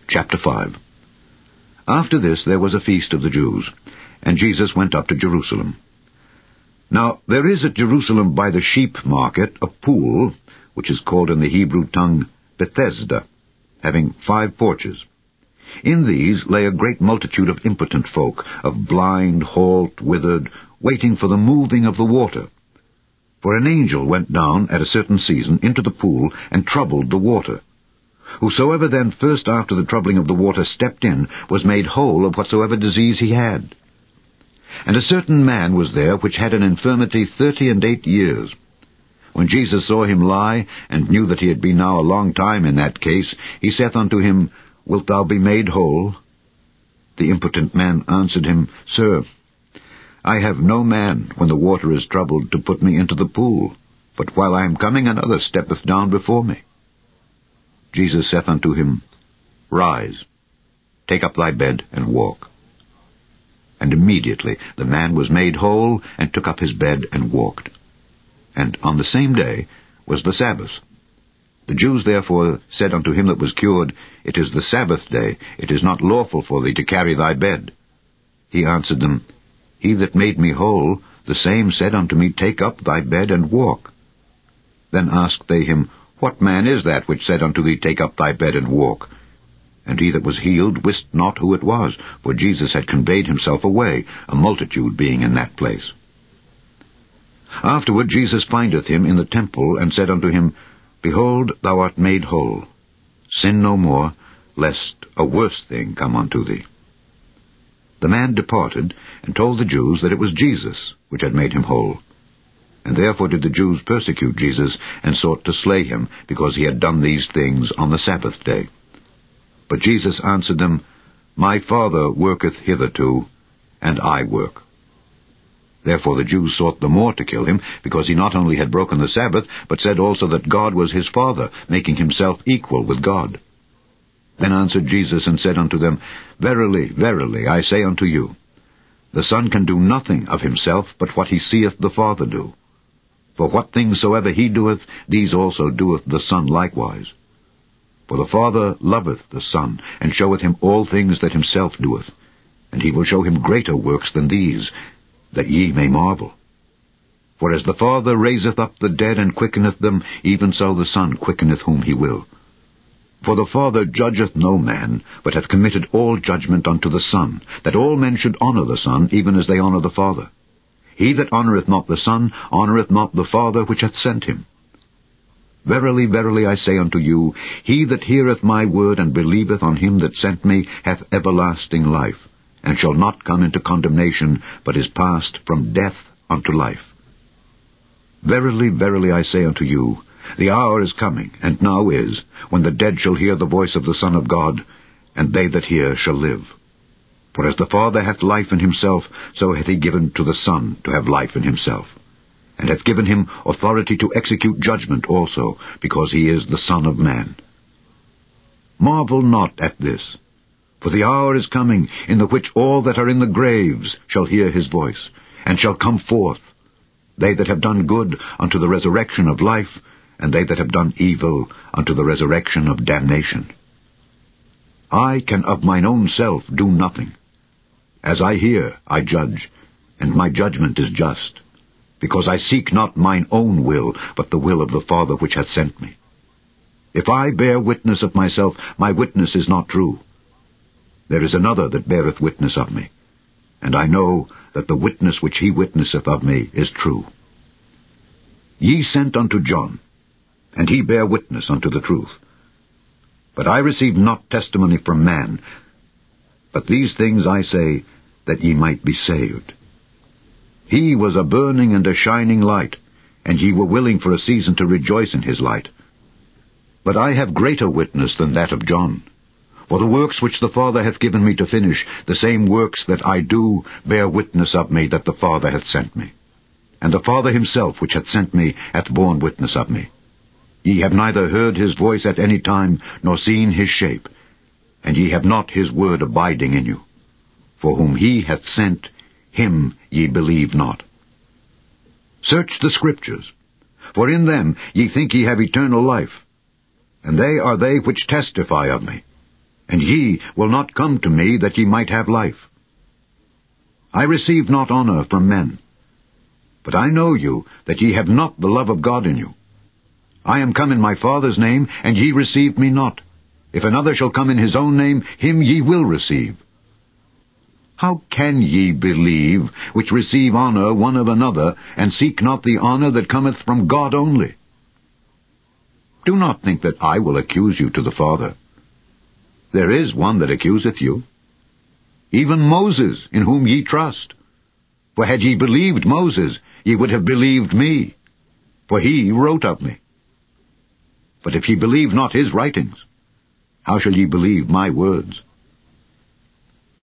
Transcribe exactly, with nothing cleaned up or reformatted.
Chapter five. After this there was a feast of the Jews, and Jesus went up to Jerusalem. Now there is at Jerusalem by the sheep market a pool, which is called in the Hebrew tongue Bethesda, having five porches. In these lay a great multitude of impotent folk, of blind, halt, withered, waiting for the moving of the water. For an angel went down at a certain season into the pool and troubled the water. Whosoever then first after the troubling of the water stepped in was made whole of whatsoever disease he had. And a certain man was there which had an infirmity thirty and eight years. When Jesus saw him lie, and knew that he had been now a long time in that case, he saith unto him, Wilt thou be made whole? The impotent man answered him, Sir, I have no man, when the water is troubled, to put me into the pool, but while I am coming another steppeth down before me. Jesus saith unto him, Rise, take up thy bed, and walk. And immediately the man was made whole, and took up his bed, and walked. And on the same day was the Sabbath. The Jews therefore said unto him that was cured, It is the Sabbath day, it is not lawful for thee to carry thy bed. He answered them, He that made me whole, the same said unto me, Take up thy bed, and walk. Then asked they him, What man is that which said unto thee, Take up thy bed, and walk? And he that was healed wist not who it was, for Jesus had conveyed himself away, a multitude being in that place. Afterward Jesus findeth him in the temple, and said unto him, Behold, thou art made whole. Sin no more, lest a worse thing come unto thee. The man departed, and told the Jews that it was Jesus which had made him whole. And therefore did the Jews persecute Jesus, and sought to slay him, because he had done these things on the Sabbath day. But Jesus answered them, My Father worketh hitherto, and I work. Therefore the Jews sought the more to kill him, because he not only had broken the Sabbath, but said also that God was his Father, making himself equal with God. Then answered Jesus, and said unto them, Verily, verily, I say unto you, the Son can do nothing of himself, but what he seeth the Father do. For what things soever he doeth, these also doeth the Son likewise. For the Father loveth the Son, and showeth him all things that himself doeth, and he will show him greater works than these, that ye may marvel. For as the Father raiseth up the dead and quickeneth them, even so the Son quickeneth whom he will. For the Father judgeth no man, but hath committed all judgment unto the Son, that all men should honour the Son, even as they honour the Father. He that honoureth not the Son, honoureth not the Father which hath sent him. Verily, verily, I say unto you, he that heareth my word, and believeth on him that sent me, hath everlasting life, and shall not come into condemnation, but is passed from death unto life. Verily, verily, I say unto you, the hour is coming, and now is, when the dead shall hear the voice of the Son of God, and they that hear shall live. For as the Father hath life in himself, so hath he given to the Son to have life in himself, and hath given him authority to execute judgment also, because he is the Son of Man. Marvel not at this, for the hour is coming, in the which all that are in the graves shall hear his voice, and shall come forth, they that have done good unto the resurrection of life, and they that have done evil unto the resurrection of damnation. I can of mine own self do nothing. As I hear, I judge, and my judgment is just, because I seek not mine own will, but the will of the Father which hath sent me. If I bear witness of myself, my witness is not true. There is another that beareth witness of me, and I know that the witness which he witnesseth of me is true. Ye sent unto John, and he bare witness unto the truth. But I receive not testimony from man, but these things I say, that ye might be saved. He was a burning and a shining light, and ye were willing for a season to rejoice in his light. But I have greater witness than that of John. For the works which the Father hath given me to finish, the same works that I do, bear witness of me that the Father hath sent me. And the Father himself which hath sent me hath borne witness of me. Ye have neither heard his voice at any time, nor seen his shape, and ye have not his word abiding in you. For whom he hath sent, him ye believe not. Search the Scriptures, for in them ye think ye have eternal life, and they are they which testify of me. and ye will not come to me that ye might have life. I receive not honor from men, but I know you, that ye have not the love of God in you. I am come in my Father's name, and ye receive me not. If another shall come in his own name, him ye will receive. How can ye believe, which receive honor one of another, and seek not the honor that cometh from God only? Do not think that I will accuse you to the Father. There is one that accuseth you, even Moses, in whom ye trust. For had ye believed Moses, ye would have believed me, for he wrote of me. But if ye believe not his writings, how shall ye believe my words?